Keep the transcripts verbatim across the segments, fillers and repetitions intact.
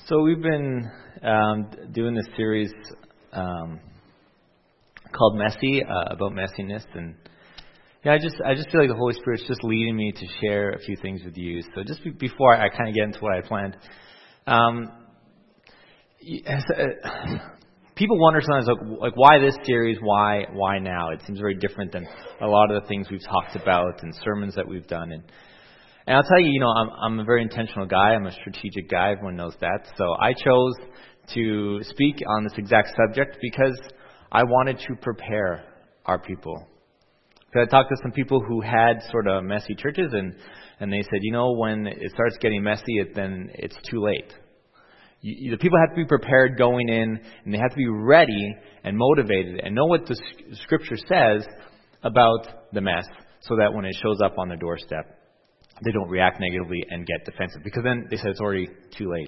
So we've been um, doing this series um, called Messy, uh, about messiness, and yeah, I just I just feel like the Holy Spirit's just leading me to share a few things with you. So just be, before I kind of get into what I planned, um, people wonder sometimes like, like why this series, why why now? It seems very different than a lot of the things we've talked about and sermons that we've done. And And I'll tell you, you know, I'm I'm a very intentional guy. I'm a strategic guy. Everyone knows that. So I chose to speak on this exact subject because I wanted to prepare our people. So I talked to some people who had sort of messy churches, and, and they said, you know, when it starts getting messy, it, then it's too late. You, the people have to be prepared going in, and they have to be ready and motivated and know what the Scripture says about the mess so that when it shows up on their doorstep, they don't react negatively and get defensive, because then they said it's already too late.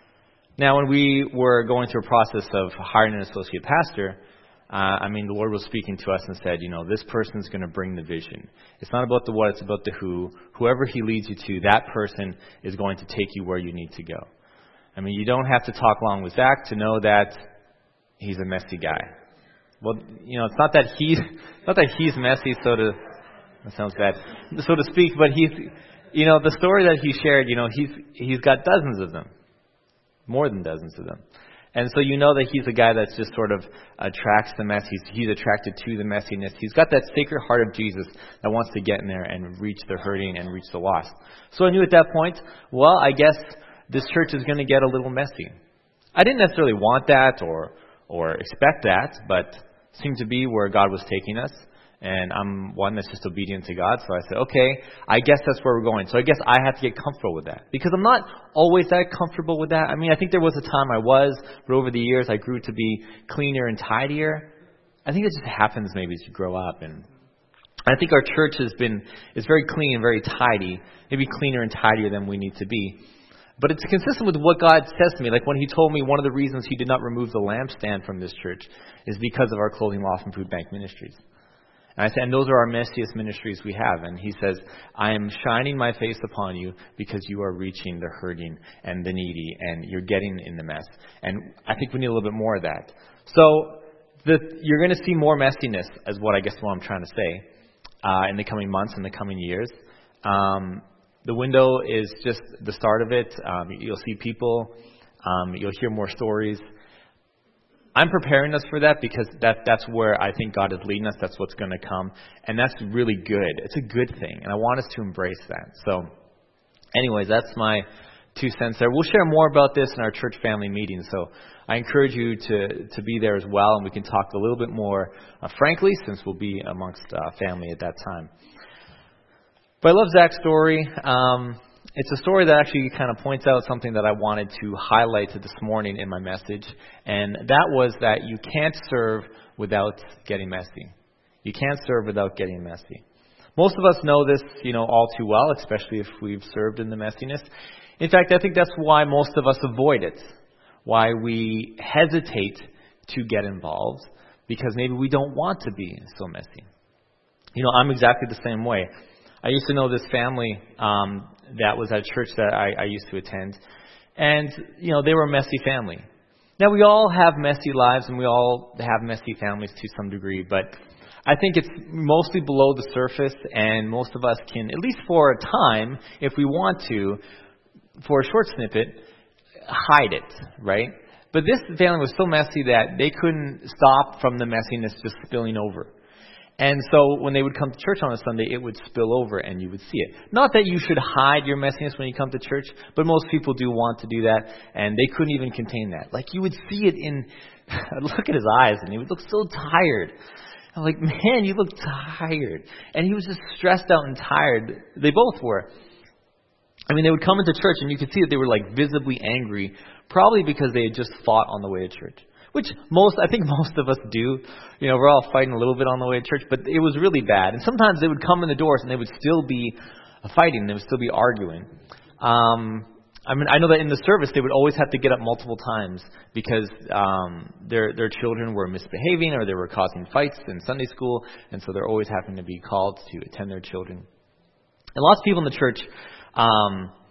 Now, when we were going through a process of hiring an associate pastor, uh, I mean, the Lord was speaking to us and said, you know, this person's going to bring the vision. It's not about the what, it's about the who. Whoever he leads you to, that person is going to take you where you need to go. I mean, you don't have to talk long with Zach to know that he's a messy guy. Well, you know, it's not that he's, not that he's messy, so to... That sounds bad, so to speak, but he's, you know, the story that he shared, you know, he's he's got dozens of them, more than dozens of them. And so you know that he's a guy that just sort of attracts the mess. He's, he's attracted to the messiness. He's got that sacred heart of Jesus that wants to get in there and reach the hurting and reach the lost. So I knew at that point, well, I guess this church is going to get a little messy. I didn't necessarily want that or or expect that, but it seemed to be where God was taking us. And I'm one that's just obedient to God. So I said, okay, I guess that's where we're going. So I guess I have to get comfortable with that. Because I'm not always that comfortable with that. I mean, I think there was a time I was, but over the years I grew to be cleaner and tidier. I think it just happens maybe as you grow up. And I think our church has been, is very clean and very tidy. Maybe cleaner and tidier than we need to be. But it's consistent with what God says to me. Like when He told me one of the reasons He did not remove the lampstand from this church is because of our clothing, loft, and food bank ministries. And I said, and those are our messiest ministries we have. And He says, I am shining my face upon you because you are reaching the hurting and the needy, and you're getting in the mess. And I think we need a little bit more of that. So the, you're going to see more messiness, is what I guess what I'm trying to say, uh, in the coming months, in the coming years. Um, the window is just the start of it. Um, you'll see people. Um, you'll hear more stories. I'm preparing us for that because that that's where I think God is leading us. That's what's going to come. And that's really good. It's a good thing. And I want us to embrace that. So anyways, that's my two cents there. We'll share more about this in our church family meeting. So I encourage you to, to be there as well. And we can talk a little bit more uh, frankly, since we'll be amongst uh, family at that time. But I love Zach's story. Um, It's a story that actually kind of points out something that I wanted to highlight this morning in my message, and that was that you can't serve without getting messy. You can't serve without getting messy. Most of us know this, you know, all too well, especially if we've served in the messiness. In fact, I think that's why most of us avoid it, why we hesitate to get involved, because maybe we don't want to be so messy. You know, I'm exactly the same way. I used to know this family um, that was at a church that I, I used to attend. And, you know, they were a messy family. Now, we all have messy lives and we all have messy families to some degree. But I think it's mostly below the surface, and most of us can, at least for a time, if we want to, for a short snippet, hide it, right? But this family was so messy that they couldn't stop from the messiness just spilling over. And so when they would come to church on a Sunday, it would spill over and you would see it. Not that you should hide your messiness when you come to church, but most people do want to do that, and they couldn't even contain that. Like, you would see it in, look at his eyes, and he would look so tired. I'm like, man, you look tired. And he was just stressed out and tired. They both were. I mean, they would come into church and you could see that they were like visibly angry, probably because they had just fought on the way to church. Which most, I think most of us do. You know, we're all fighting a little bit on the way to church, but it was really bad. And sometimes they would come in the doors and they would still be fighting. They would still be arguing. Um, I mean, I know that in the service they would always have to get up multiple times because um, their their children were misbehaving or they were causing fights in Sunday school, and so they're always having to be called to attend their children. And lots of people in the church, um,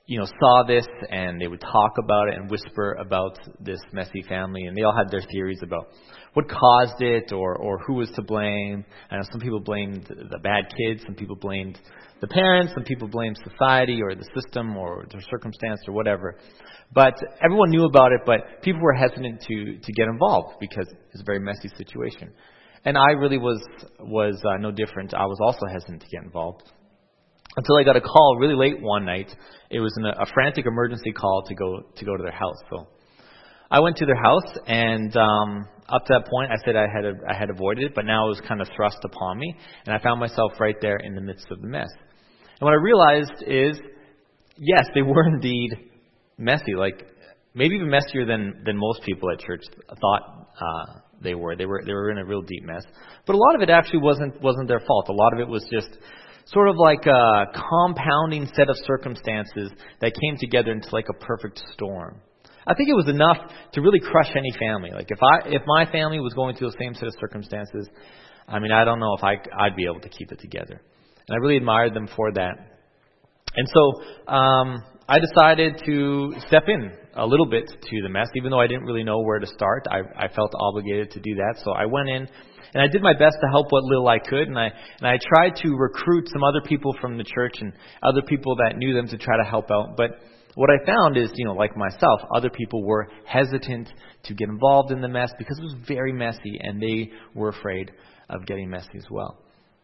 you know, saw this and they would talk about it and whisper about this messy family, and they all had their theories about what caused it or, or who was to blame. I know some people blamed the bad kids, some people blamed the parents, some people blamed society or the system or the circumstance or whatever. But everyone knew about it, but people were hesitant to, to get involved because it's a very messy situation. And I really was was uh, no different. I was also hesitant to get involved. Until I got a call really late one night. It was an, a frantic emergency call to go to go to their house. So I went to their house, and um, up to that point, I said I had I had avoided it, but now it was kind of thrust upon me, and I found myself right there in the midst of the mess. And what I realized is, yes, they were indeed messy, like maybe even messier than than most people at church thought uh, they were. They were they were in a real deep mess, but a lot of it actually wasn't wasn't their fault. A lot of it was just sort of like a compounding set of circumstances that came together into like a perfect storm. I think it was enough to really crush any family. Like if I if my family was going through the same set of circumstances, I mean, I don't know if I I'd be able to keep it together. And I really admired them for that. And so um, I decided to step in a little bit to the mess, even though I didn't really know where to start. I, I felt obligated to do that, so I went in. And I did my best to help what little I could, and I and I tried to recruit some other people from the church and other people that knew them to try to help out. But what I found is, you know, like myself, other people were hesitant to get involved in the mess because it was very messy, and they were afraid of getting messy as well.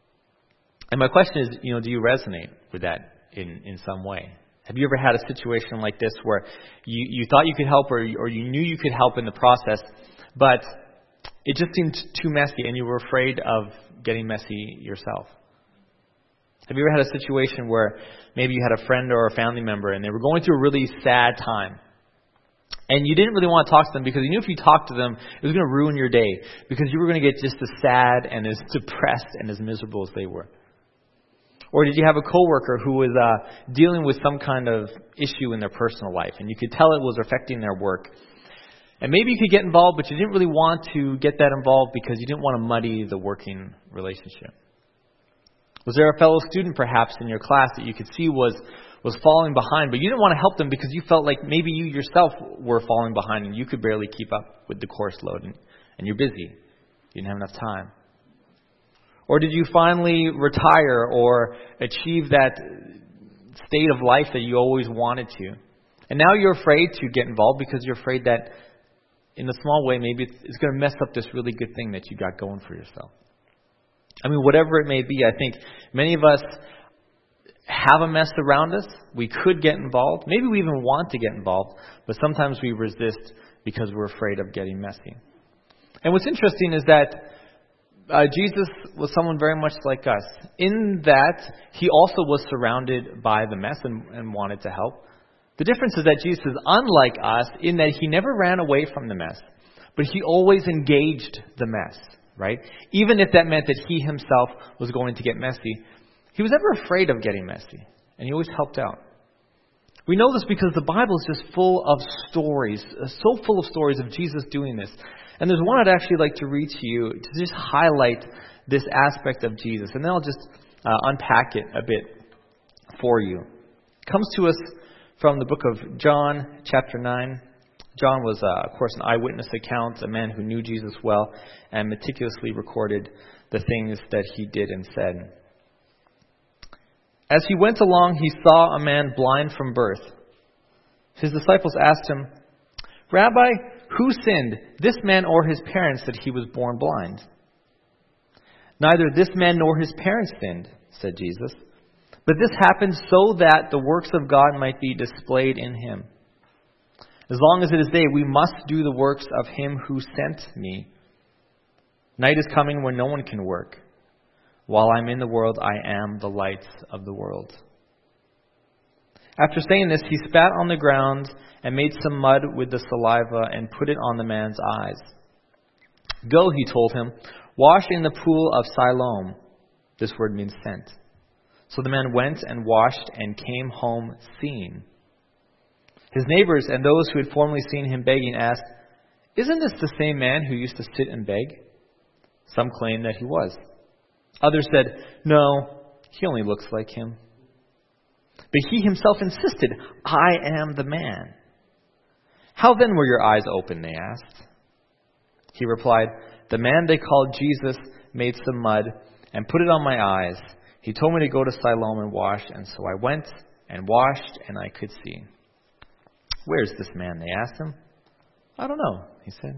And my question is, you know, do you resonate with that in, in some way? Have you ever had a situation like this where you, you thought you could help, or or you knew you could help in the process, but it just seemed too messy and you were afraid of getting messy yourself? Have you ever had a situation where maybe you had a friend or a family member and they were going through a really sad time, and you didn't really want to talk to them because you knew if you talked to them, it was going to ruin your day because you were going to get just as sad and as depressed and as miserable as they were? Or did you have a coworker who was uh, dealing with some kind of issue in their personal life, and you could tell it was affecting their work? And maybe you could get involved, but you didn't really want to get that involved because you didn't want to muddy the working relationship. Was there a fellow student perhaps in your class that you could see was was falling behind, but you didn't want to help them because you felt like maybe you yourself were falling behind and you could barely keep up with the course load, and, and you're busy. You didn't have enough time. Or did you finally retire or achieve that state of life that you always wanted to? And now you're afraid to get involved because you're afraid that in a small way, maybe it's, it's going to mess up this really good thing that you got going for yourself. I mean, whatever it may be, I think many of us have a mess around us. We could get involved. Maybe we even want to get involved, but sometimes we resist because we're afraid of getting messy. And what's interesting is that uh, Jesus was someone very much like us, in that he also was surrounded by the mess and, and wanted to help. The difference is that Jesus is unlike us in that he never ran away from the mess, but he always engaged the mess, right? Even if that meant that he himself was going to get messy, he was never afraid of getting messy, and he always helped out. We know this because the Bible is just full of stories, so full of stories of Jesus doing this. And there's one I'd actually like to read to you to just highlight this aspect of Jesus, and then I'll just uh, unpack it a bit for you. It comes to us from the book of John, chapter nine. John was, uh, of course, an eyewitness account, a man who knew Jesus well and meticulously recorded the things that he did and said. As he went along, he saw a man blind from birth. His disciples asked him, "Rabbi, who sinned, this man or his parents, that he was born blind?" "Neither this man nor his parents sinned," said Jesus. "But this happened so that the works of God might be displayed in him. As long as it is day, we must do the works of him who sent me. Night is coming when no one can work. While I'm in the world, I am the light of the world." After saying this, he spat on the ground and made some mud with the saliva and put it on the man's eyes. "Go," he told him, "wash in the pool of Siloam." This word means sent. So the man went and washed and came home seeing. His neighbors and those who had formerly seen him begging asked, "Isn't this the same man who used to sit and beg?" Some claimed that he was. Others said, "No, he only looks like him." But he himself insisted, I am the man. How then were your eyes open, they asked. He replied, the man they called Jesus made some mud and put it on my eyes. He told me to go to Siloam and wash, and so I went and washed, and I could see. Where is this man? They asked him. I don't know, he said.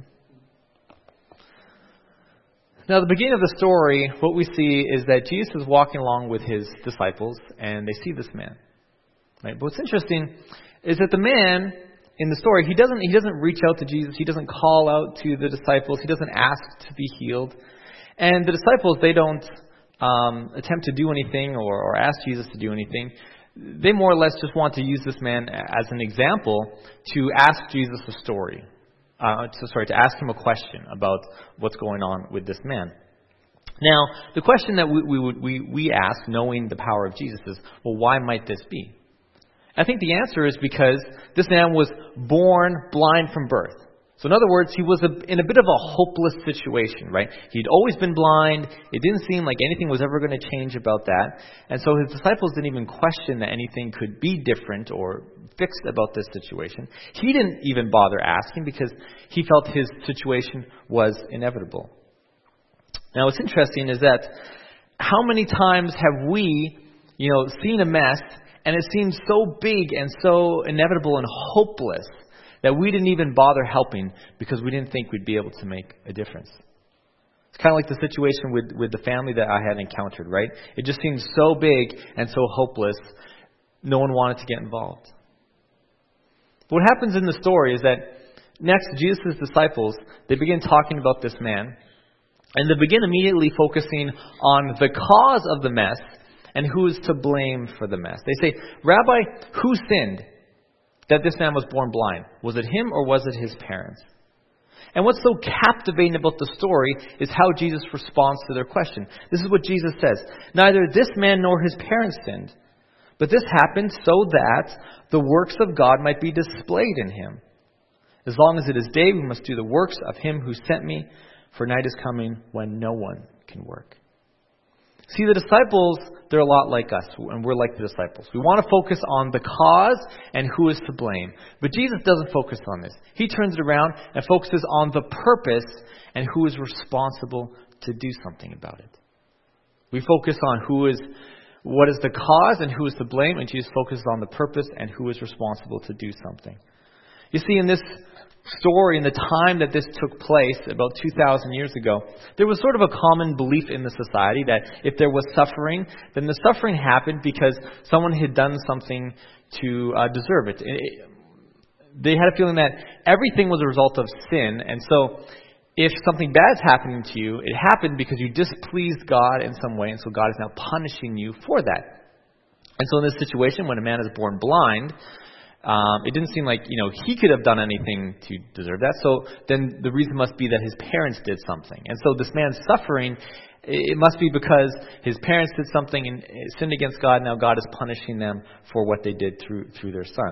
Now, at the beginning of the story, what we see is that Jesus is walking along with his disciples, and they see this man. Right? But what's interesting is that the man in the story, he doesn't he doesn't reach out to Jesus. He doesn't call out to the disciples. He doesn't ask to be healed. And the disciples, they don't um, attempt to do anything or, or ask Jesus to do anything. They more or less just want to use this man as an example to ask Jesus a story. Uh, to, sorry, to ask him a question about what's going on with this man. Now, the question that we we, would, we we ask, knowing the power of Jesus, is, well, why might this be? I think the answer is because this man was born blind from birth. So in other words, he was a, in a bit of a hopeless situation, right? He'd always been blind. It didn't seem like anything was ever going to change about that. And so his disciples didn't even question that anything could be different or fixed about this situation. He didn't even bother asking because he felt his situation was inevitable. Now what's interesting is that how many times have we, you know, seen a mess and it seems so big and so inevitable and hopeless that we didn't even bother helping because we didn't think we'd be able to make a difference. It's kind of like the situation with, with the family that I had encountered, right? It just seemed so big and so hopeless, no one wanted to get involved. What happens in the story is that next, Jesus' disciples, they begin talking about this man, and they begin immediately focusing on the cause of the mess and who is to blame for the mess. They say, Rabbi, who sinned that this man was born blind? Was it him or was it his parents? And what's so captivating about the story is how Jesus responds to their question. This is what Jesus says. Neither this man nor his parents sinned, but this happened so that the works of God might be displayed in him. As long as it is day, we must do the works of him who sent me, for night is coming when no one can work. See, the disciples, they're a lot like us, and we're like the disciples. We want to focus on the cause and who is to blame. But Jesus doesn't focus on this. He turns it around and focuses on the purpose and who is responsible to do something about it. We focus on who is, what is the cause and who is to blame, and Jesus focuses on the purpose and who is responsible to do something. You see, in this story, in the time that this took place, about two thousand years ago, there was sort of a common belief in the society that if there was suffering, then the suffering happened because someone had done something to uh, deserve it. it. They had a feeling that everything was a result of sin, and so if something bad is happening to you, it happened because you displeased God in some way, and so God is now punishing you for that. And so in this situation, when a man is born blind, Um, it didn't seem like, you know, he could have done anything to deserve that. So then the reason must be that his parents did something. And so this man's suffering, it must be because his parents did something and sinned against God. Now God is punishing them for what they did through through their son.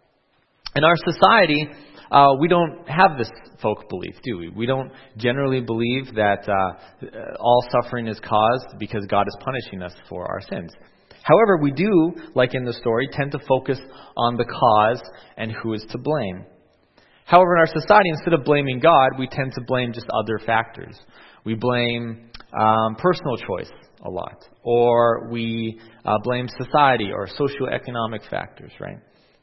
In our society, uh, we don't have this folk belief, do we? We don't generally believe that uh, all suffering is caused because God is punishing us for our sins. However, we do, like in the story, tend to focus on the cause and who is to blame. However, in our society, instead of blaming God, we tend to blame just other factors. We blame um, personal choice a lot, or we uh, blame society or socioeconomic factors, right?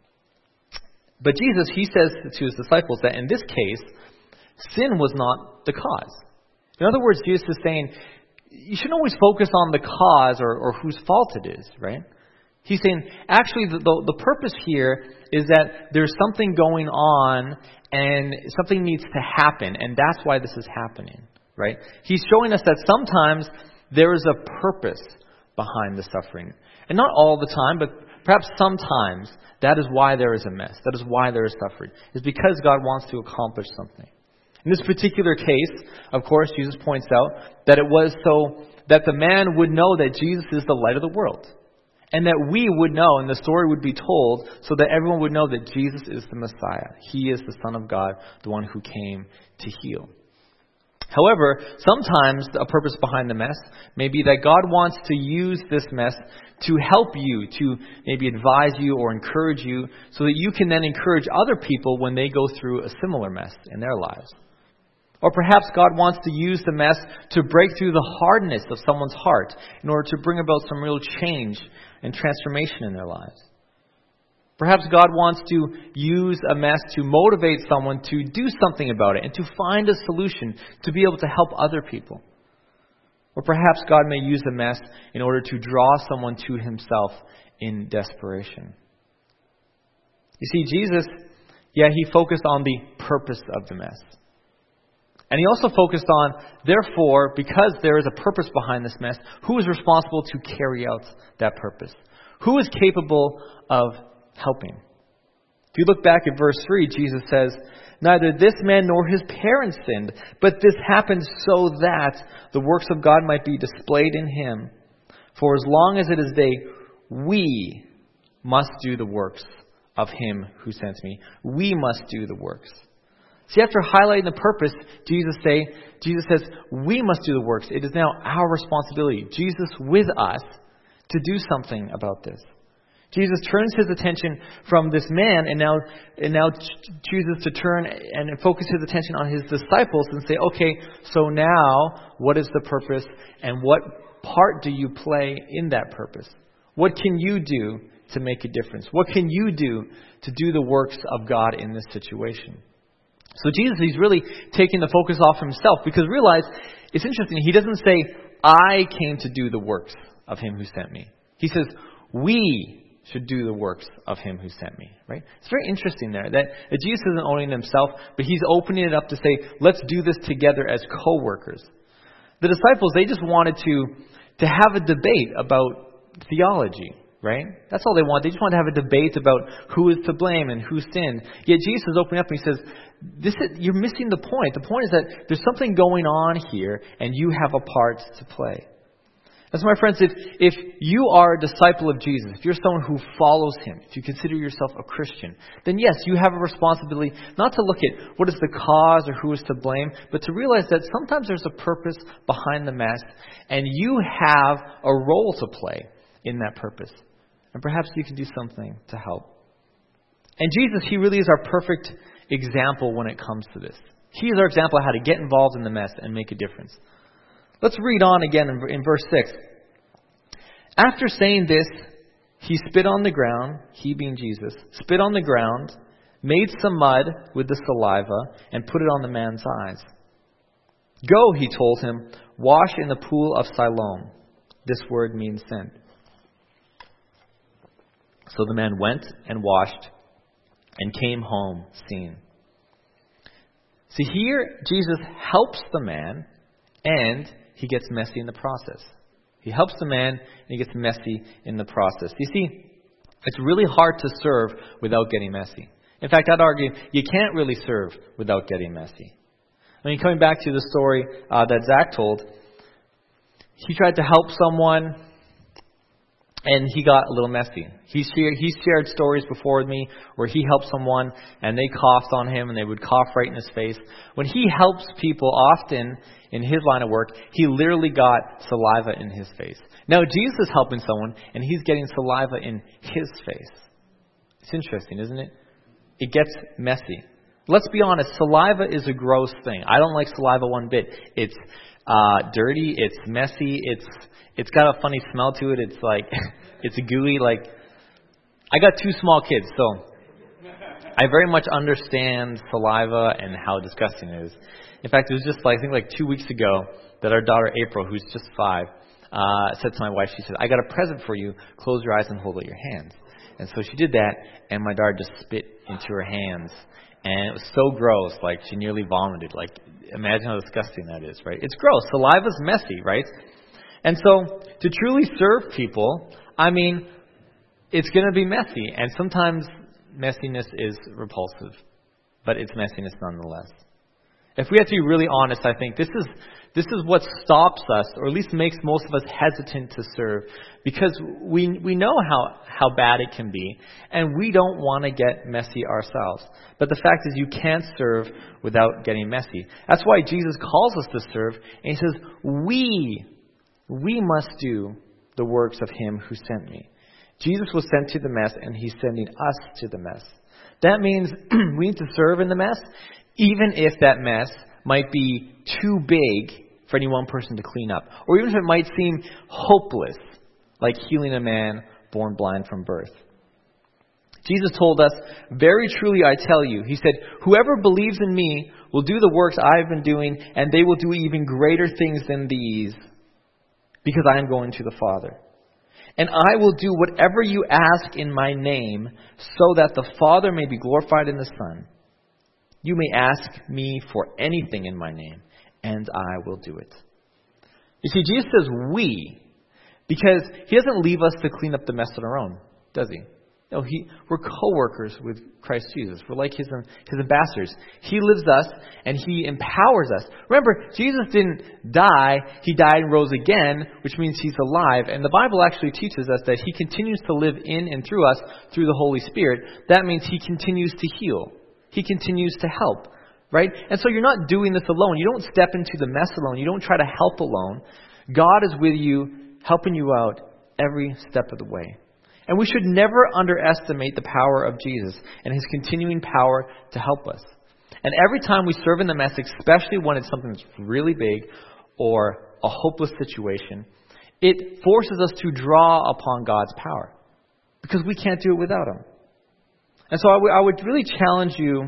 But Jesus, he says to his disciples that in this case, sin was not the cause. In other words, Jesus is saying, you shouldn't always focus on the cause or, or whose fault it is, right? He's saying, actually, the, the, the purpose here is that there's something going on and something needs to happen, and that's why this is happening, right? He's showing us that sometimes there is a purpose behind the suffering. And not all the time, but perhaps sometimes that is why there is a mess. That is why there is suffering. It's because God wants to accomplish something. In this particular case, of course, Jesus points out that it was so that the man would know that Jesus is the light of the world. And that we would know, and the story would be told, so that everyone would know that Jesus is the Messiah. He is the Son of God, the one who came to heal. However, sometimes a purpose behind the mess may be that God wants to use this mess to help you, to maybe advise you or encourage you, so that you can then encourage other people when they go through a similar mess in their lives. Or perhaps God wants to use the mess to break through the hardness of someone's heart in order to bring about some real change and transformation in their lives. Perhaps God wants to use a mess to motivate someone to do something about it and to find a solution to be able to help other people. Or perhaps God may use a mess in order to draw someone to Himself in desperation. You see, Jesus, yeah, He focused on the purpose of the mess. And He also focused on, therefore, because there is a purpose behind this mess, who is responsible to carry out that purpose? Who is capable of helping? If you look back at verse three, Jesus says, "Neither this man nor his parents sinned, but this happened so that the works of God might be displayed in him. For as long as it is day, we must do the works of Him who sent me." We must do the works. See, after highlighting the purpose, Jesus say, Jesus says, we must do the works. It is now our responsibility, Jesus with us, to do something about this. Jesus turns His attention from this man and now and now chooses to turn and focus His attention on His disciples and say, okay, so now what is the purpose and what part do you play in that purpose? What can you do to make a difference? What can you do to do the works of God in this situation? So Jesus, He's really taking the focus off Himself, because realize, it's interesting, He doesn't say, I came to do the works of Him who sent me. He says, we should do the works of Him who sent me. Right? It's very interesting there that, that Jesus isn't owning Himself, but He's opening it up to say, let's do this together as co-workers. The disciples, they just wanted to, to have a debate about theology. Right? That's all they want. They just want to have a debate about who is to blame and who sinned. Yet Jesus is opening up and He says, "This is, you're missing the point. The point is that there's something going on here and you have a part to play." And so, my friends, if, if you are a disciple of Jesus, if you're someone who follows Him, if you consider yourself a Christian, then yes, you have a responsibility not to look at what is the cause or who is to blame, but to realize that sometimes there's a purpose behind the mess and you have a role to play in that purpose. And perhaps you can do something to help. And Jesus, He really is our perfect example when it comes to this. He is our example of how to get involved in the mess and make a difference. Let's read on again in, in verse six. After saying this, He spit on the ground, He being Jesus, spit on the ground, made some mud with the saliva, and put it on the man's eyes. Go, He told him, wash in the pool of Siloam. This word means sent. So the man went and washed and came home seeing. See, here Jesus helps the man and He gets messy in the process. He helps the man and He gets messy in the process. You see, it's really hard to serve without getting messy. In fact, I'd argue you can't really serve without getting messy. I mean, coming back to the story uh, that Zach told, he tried to help someone and he got a little messy. He shared, he shared stories before with me where he helped someone and they coughed on him and they would cough right in his face. When he helps people, often in his line of work, he literally got saliva in his face. Now Jesus is helping someone and he's getting saliva in his face. It's interesting, isn't it? It gets messy. Let's be honest, saliva is a gross thing. I don't like saliva one bit. It's uh, dirty, it's messy, it's It's got a funny smell to it. It's like, it's gooey. Like, I got two small kids, so I very much understand saliva and how disgusting it is. In fact, it was just like, I think like two weeks ago that our daughter April, who's just five, uh, said to my wife, she said, I got a present for you. Close your eyes and hold out your hands. And so she did that, and my daughter just spit into her hands. And it was so gross, like she nearly vomited. Like, imagine how disgusting that is, right? It's gross. Saliva's messy, right? And so, to truly serve people, I mean, it's going to be messy. And sometimes messiness is repulsive. But it's messiness nonetheless. If we have to be really honest, I think this is this is what stops us, or at least makes most of us hesitant to serve, because we we know how, how bad it can be, and we don't want to get messy ourselves. But the fact is, you can't serve without getting messy. That's why Jesus calls us to serve, and he says, we, we must do the works of him who sent me. Jesus was sent to the mess, and he's sending us to the mess. That means we need to serve in the mess, even if that mess might be too big for any one person to clean up, or even if it might seem hopeless, like healing a man born blind from birth. Jesus told us, very truly I tell you, he said, whoever believes in me will do the works I've been doing, and they will do even greater things than these, because I am going to the Father. And I will do whatever you ask in my name, so that the Father may be glorified in the Son. You may ask me for anything in my name, and I will do it. You see, Jesus says we, because he doesn't leave us to clean up the mess on our own, does he? No, he, we're co-workers with Christ Jesus. We're like his, his ambassadors. He lives us, and he empowers us. Remember, Jesus didn't die. He died and rose again, which means he's alive. And the Bible actually teaches us that he continues to live in and through us through the Holy Spirit. That means he continues to heal. He continues to help. Right? And so you're not doing this alone. You don't step into the mess alone. You don't try to help alone. God is with you, helping you out every step of the way. And we should never underestimate the power of Jesus and his continuing power to help us. And every time we serve in the mess, especially when it's something that's really big or a hopeless situation, it forces us to draw upon God's power, because we can't do it without him. And so I, w- I would really challenge you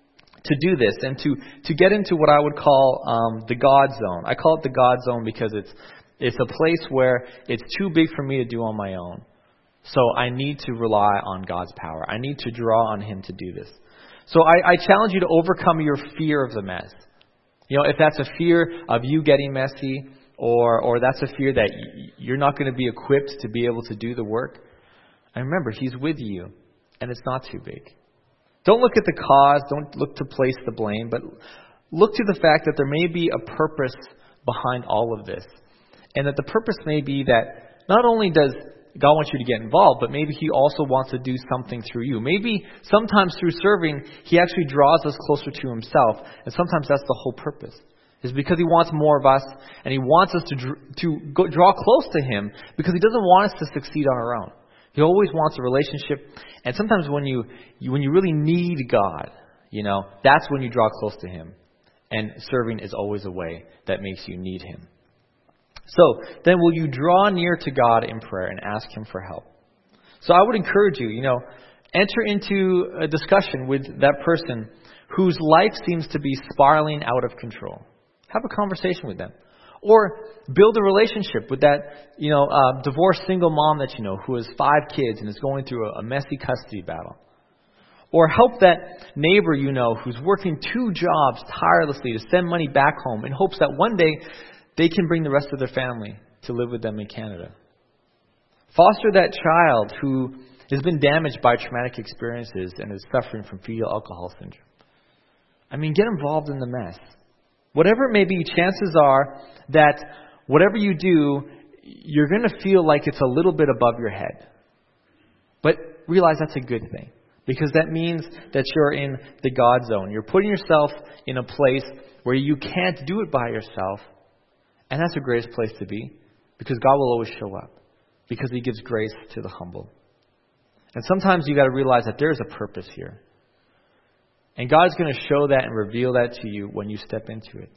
to do this and to, to get into what I would call um, the God zone. I call it the God zone because it's it's a place where it's too big for me to do on my own. So I need to rely on God's power. I need to draw on him to do this. So I, I challenge you to overcome your fear of the mess. You know, if that's a fear of you getting messy, or or that's a fear that you're not going to be equipped to be able to do the work, and remember, he's with you, and it's not too big. Don't look at the cause. Don't look to place the blame, but look to the fact that there may be a purpose behind all of this. And that the purpose may be that not only does God want you to get involved, but maybe he also wants to do something through you. Maybe sometimes through serving, he actually draws us closer to himself. And sometimes that's the whole purpose. Is because he wants more of us, and he wants us to to go, draw close to him, because he doesn't want us to succeed on our own. He always wants a relationship. And sometimes when you, you when you really need God, you know, that's when you draw close to him. And serving is always a way that makes you need him. So, then will you draw near to God in prayer and ask him for help? So I would encourage you, you know, enter into a discussion with that person whose life seems to be spiraling out of control. Have a conversation with them. Or build a relationship with that, you know, uh, divorced single mom that you know who has five kids and is going through a, a messy custody battle. Or help that neighbor you know who's working two jobs tirelessly to send money back home in hopes that one day they can bring the rest of their family to live with them in Canada. Foster that child who has been damaged by traumatic experiences and is suffering from fetal alcohol syndrome. I mean, get involved in the mess. Whatever it may be, chances are that whatever you do, you're going to feel like it's a little bit above your head. But realize that's a good thing, because that means that you're in the God zone. You're putting yourself in a place where you can't do it by yourself. And that's the greatest place to be, because God will always show up, because he gives grace to the humble. And sometimes you got to realize that there's a purpose here. And God's going to show that and reveal that to you when you step into it.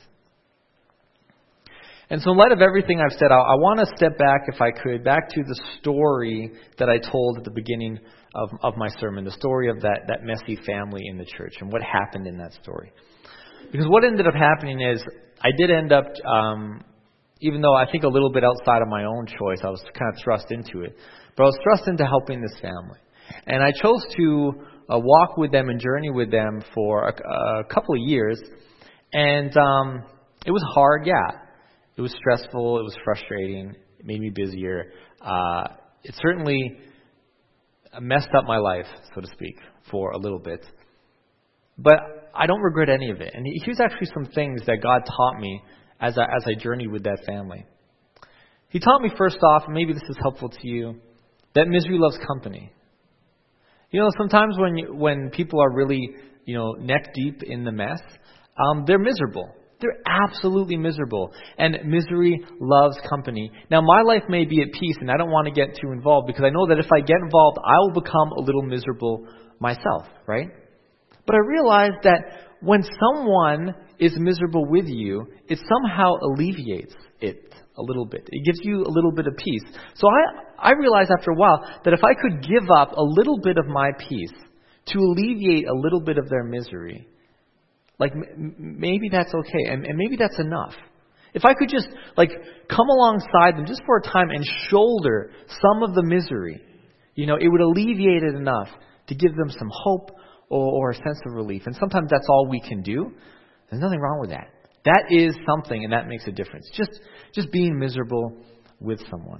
And so in light of everything I've said, I, I want to step back, if I could, back to the story that I told at the beginning of, of my sermon, the story of that, that messy family in the church and what happened in that story. Because what ended up happening is I did end up, um, even though I think a little bit outside of my own choice, I was kind of thrust into it. But I was thrust into helping this family. And I chose to uh, walk with them and journey with them for a, a couple of years. And um, it was hard, yeah. It was stressful. It was frustrating. It made me busier. Uh, it certainly messed up my life, so to speak, for a little bit. But I don't regret any of it. And here's actually some things that God taught me as I, as I journeyed with that family. He taught me, first off, and maybe this is helpful to you, that misery loves company. You know, sometimes when you, when people are really, you know, neck deep in the mess, um, they're miserable. They're absolutely miserable. And misery loves company. Now, my life may be at peace, and I don't want to get too involved, because I know that if I get involved, I will become a little miserable myself, right? But I realize that when someone is miserable with you, it somehow alleviates it a little bit. It gives you a little bit of peace. So I, I realized after a while that if I could give up a little bit of my peace to alleviate a little bit of their misery, like m- maybe that's okay, and, and maybe that's enough. If I could just like come alongside them just for a time and shoulder some of the misery, you know, it would alleviate it enough to give them some hope or, or a sense of relief. And sometimes that's all we can do. There's nothing wrong with that. That is something, and that makes a difference. Just, just being miserable with someone.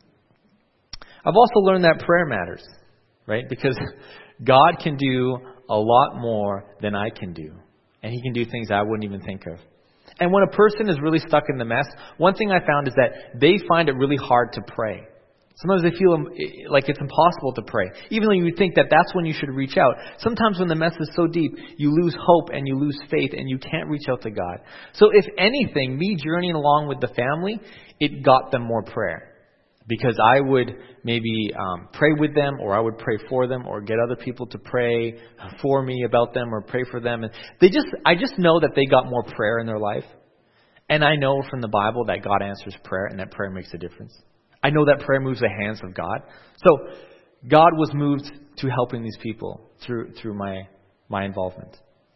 I've also learned that prayer matters, right? Because God can do a lot more than I can do. And He can do things I wouldn't even think of. And when a person is really stuck in the mess, one thing I found is that they find it really hard to pray. Sometimes they feel like it's impossible to pray. Even though you think that that's when you should reach out. Sometimes when the mess is so deep, you lose hope and you lose faith and you can't reach out to God. So if anything, me journeying along with the family, it got them more prayer. Because I would maybe um, pray with them, or I would pray for them, or get other people to pray for me about them, or pray for them. And they just, I just know that they got more prayer in their life. And I know from the Bible that God answers prayer and that prayer makes a difference. I know that prayer moves the hands of God. So God was moved to helping these people through through my my involvement.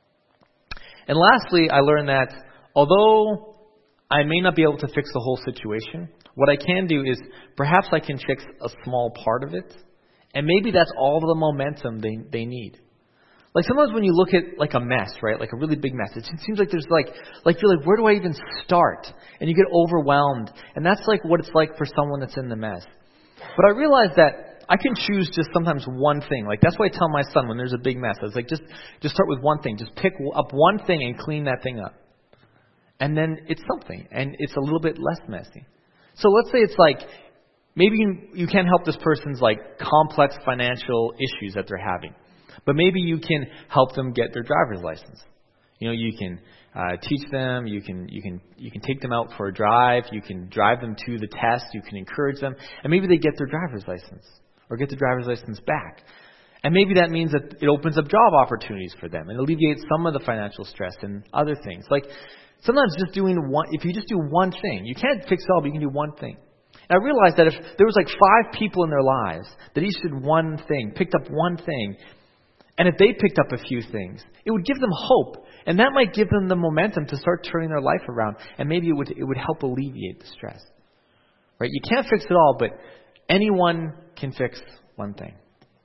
And lastly, I learned that although I may not be able to fix the whole situation, what I can do is perhaps I can fix a small part of it. And maybe that's all the momentum they, they need. Like sometimes when you look at like a mess, right? Like a really big mess, it seems like there's like, like you're like, where do I even start? And you get overwhelmed. And that's like what it's like for someone that's in the mess. But I realize that I can choose just sometimes one thing. Like that's why I tell my son when there's a big mess, I was like, just, just start with one thing. Just pick up one thing and clean that thing up. And then it's something. And it's a little bit less messy. So let's say it's like, maybe you, you can't help this person's like complex financial issues that they're having. But maybe you can help them get their driver's license. You know, you can uh, teach them. You can you can you can take them out for a drive. You can drive them to the test. You can encourage them, and maybe they get their driver's license or get the driver's license back. And maybe that means that it opens up job opportunities for them and alleviates some of the financial stress and other things. Like sometimes just doing one. If you just do one thing, you can't fix it all, but you can do one thing. And I realized that if there was like five people in their lives that each did one thing, picked up one thing. And if they picked up a few things, it would give them hope. And that might give them the momentum to start turning their life around. And maybe it would it would help alleviate the stress. Right? You can't fix it all, but anyone can fix one thing.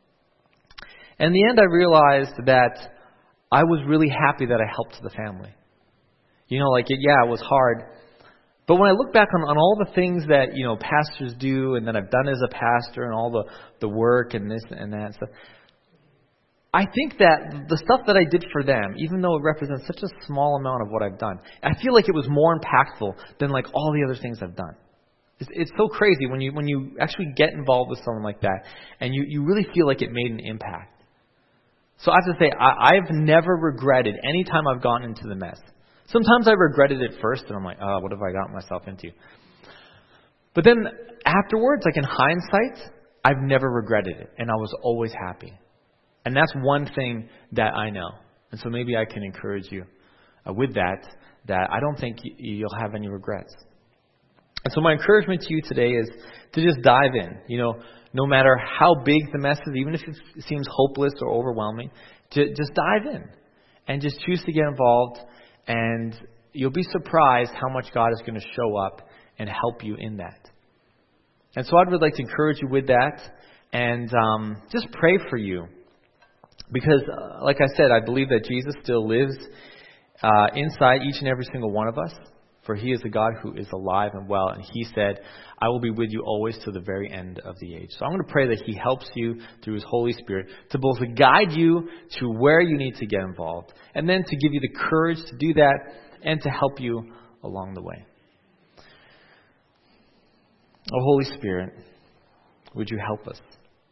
And in the end, I realized that I was really happy that I helped the family. You know, like, it, yeah, it was hard. But when I look back on, on all the things that, you know, pastors do and that I've done as a pastor and all the, the work and this and that stuff, I think that the stuff that I did for them, even though it represents such a small amount of what I've done, I feel like it was more impactful than like all the other things I've done. It's, it's so crazy when you when you actually get involved with someone like that and you, you really feel like it made an impact. So I have to say, I, I've never regretted any time I've gone into the mess. Sometimes I regretted it first and I'm like, oh, what have I gotten myself into? But then afterwards, like in hindsight, I've never regretted it and I was always happy. And that's one thing that I know. And so maybe I can encourage you uh, with that, that I don't think y- you'll have any regrets. And so my encouragement to you today is to just dive in. You know, no matter how big the mess is, even if it seems hopeless or overwhelming, to just dive in and just choose to get involved. And you'll be surprised how much God is going to show up and help you in that. And so I'd really like to encourage you with that and um, just pray for you. Because, uh, like I said, I believe that Jesus still lives uh, inside each and every single one of us. For he is a God who is alive and well. And he said, I will be with you always to the very end of the age. So I'm going to pray that he helps you through his Holy Spirit to both guide you to where you need to get involved, and then to give you the courage to do that and to help you along the way. Oh, Holy Spirit, would you help us?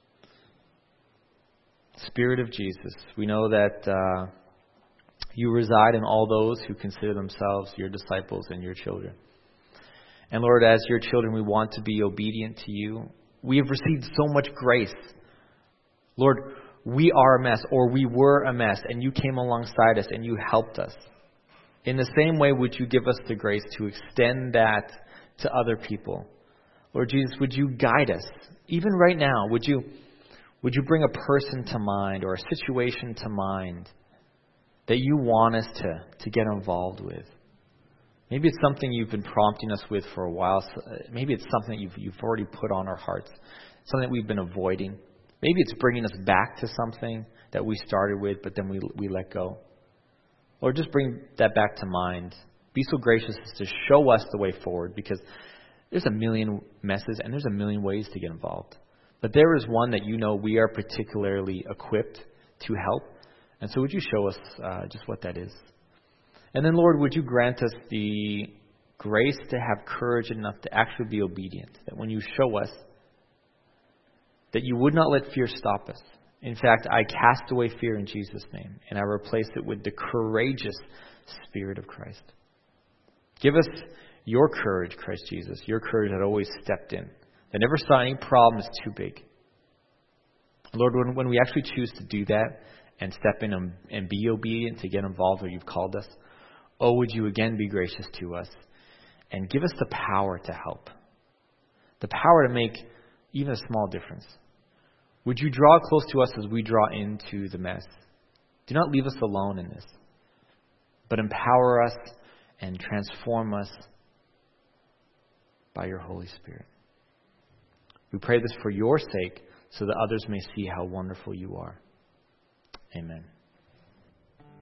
Spirit of Jesus, we know that uh, you reside in all those who consider themselves your disciples and your children. And Lord, as your children, we want to be obedient to you. We have received so much grace. Lord, we are a mess, or we were a mess, and you came alongside us and you helped us. In the same way, would you give us the grace to extend that to other people? Lord Jesus, would you guide us? Even right now, would you, would you bring a person to mind or a situation to mind that you want us to, to get involved with? Maybe it's something you've been prompting us with for a while. Maybe it's something that you've, you've already put on our hearts, something that we've been avoiding. Maybe it's bringing us back to something that we started with, but then we we let go. Or just bring that back to mind. Be so gracious as to show us the way forward, because there's a million messes and there's a million ways to get involved. But there is one that you know we are particularly equipped to help. And so would you show us uh, just what that is? And then, Lord, would you grant us the grace to have courage enough to actually be obedient, that when you show us, that you would not let fear stop us. In fact, I cast away fear in Jesus' name, and I replace it with the courageous Spirit of Christ. Give us your courage, Christ Jesus, your courage that always stepped in, that never saw any problem as too big. Lord, when, when we actually choose to do that and step in and, and be obedient to get involved where you've called us, oh, would you again be gracious to us and give us the power to help, the power to make even a small difference. Would you draw close to us as we draw into the mess? Do not leave us alone in this, but empower us and transform us by your Holy Spirit. We pray this for your sake, so that others may see how wonderful you are. Amen.